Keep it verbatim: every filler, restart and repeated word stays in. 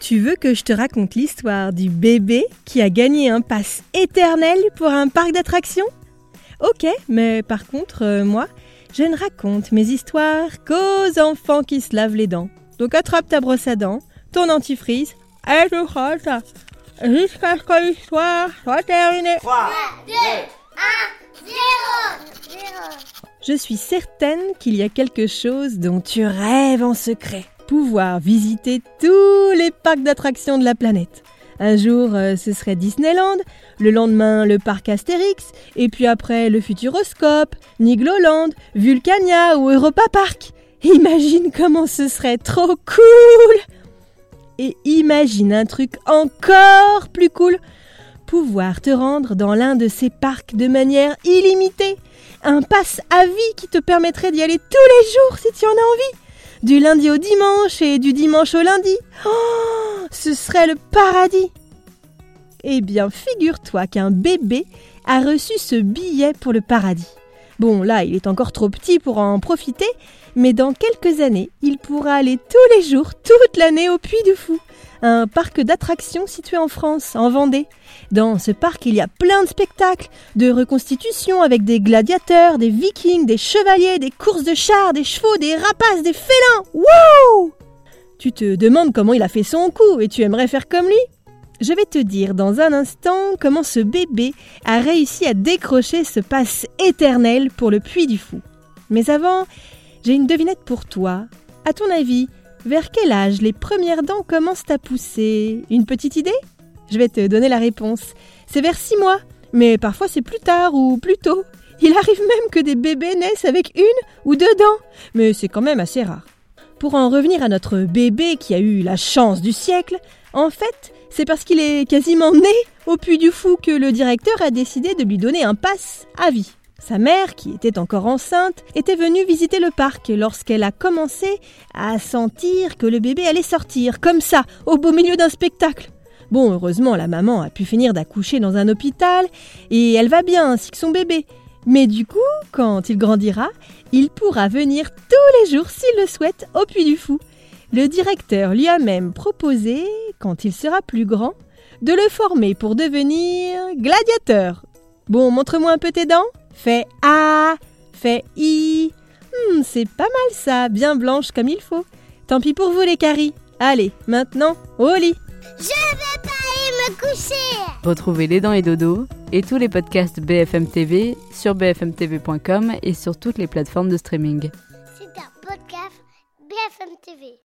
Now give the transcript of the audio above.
Tu veux que je te raconte l'histoire du bébé qui a gagné un pass éternel pour un parc d'attractions ? Ok, mais par contre, euh, moi, je ne raconte mes histoires qu'aux enfants qui se lavent les dents. Donc attrape ta brosse à dents, ton antifreeze, et tout ça, jusqu'à ce que l'histoire soit terminée. trois, deux, un, zéro. Je suis certaine qu'il y a quelque chose dont tu rêves en secret. Pouvoir visiter tous les parcs d'attractions de la planète. Un jour, euh, ce serait Disneyland, le lendemain, le parc Astérix, et puis après, le Futuroscope, Nigloland, Vulcania ou Europa Park. Imagine comment ce serait trop cool! Et imagine un truc encore plus cool, pouvoir te rendre dans l'un de ces parcs de manière illimitée. Un pass à vie qui te permettrait d'y aller tous les jours si tu en as envie. Du lundi au dimanche et du dimanche au lundi. Oh, ce serait le paradis. Eh bien, figure-toi qu'un bébé a reçu ce billet pour le paradis. Bon, là, il est encore trop petit pour en profiter, mais dans quelques années, il pourra aller tous les jours, toute l'année au Puy du Fou, un parc d'attractions situé en France, en Vendée. Dans ce parc, il y a plein de spectacles, de reconstitutions avec des gladiateurs, des vikings, des chevaliers, des courses de chars, des chevaux, des rapaces, des félins. Wow! Tu te demandes comment il a fait son coup et tu aimerais faire comme lui ? Je vais te dire dans un instant comment ce bébé a réussi à décrocher ce pass éternel pour le Puy du Fou. Mais avant, j'ai une devinette pour toi. À ton avis, vers quel âge les premières dents commencent à pousser ? Une petite idée ? Je vais te donner la réponse. C'est vers six mois, mais parfois c'est plus tard ou plus tôt. Il arrive même que des bébés naissent avec une ou deux dents, mais c'est quand même assez rare. Pour en revenir à notre bébé qui a eu la chance du siècle, en fait, c'est parce qu'il est quasiment né au Puy du Fou que le directeur a décidé de lui donner un pass à vie. Sa mère, qui était encore enceinte, était venue visiter le parc lorsqu'elle a commencé à sentir que le bébé allait sortir, comme ça, au beau milieu d'un spectacle. Bon, heureusement, la maman a pu finir d'accoucher dans un hôpital et elle va bien ainsi que son bébé. Mais du coup, quand il grandira, il pourra venir tous les jours, s'il le souhaite, au Puy du Fou. Le directeur lui a même proposé, quand il sera plus grand, de le former pour devenir gladiateur. Bon, montre-moi un peu tes dents. Fais A, fais I. Hmm, c'est pas mal ça, bien blanche comme il faut. Tant pis pour vous les caries. Allez, maintenant, au lit. Je vais pas aller me coucher. Retrouvez Les Dents et Dodo et tous les podcasts B F M T V sur b f m t v point com et sur toutes les plateformes de streaming. C'est un podcast B F M T V.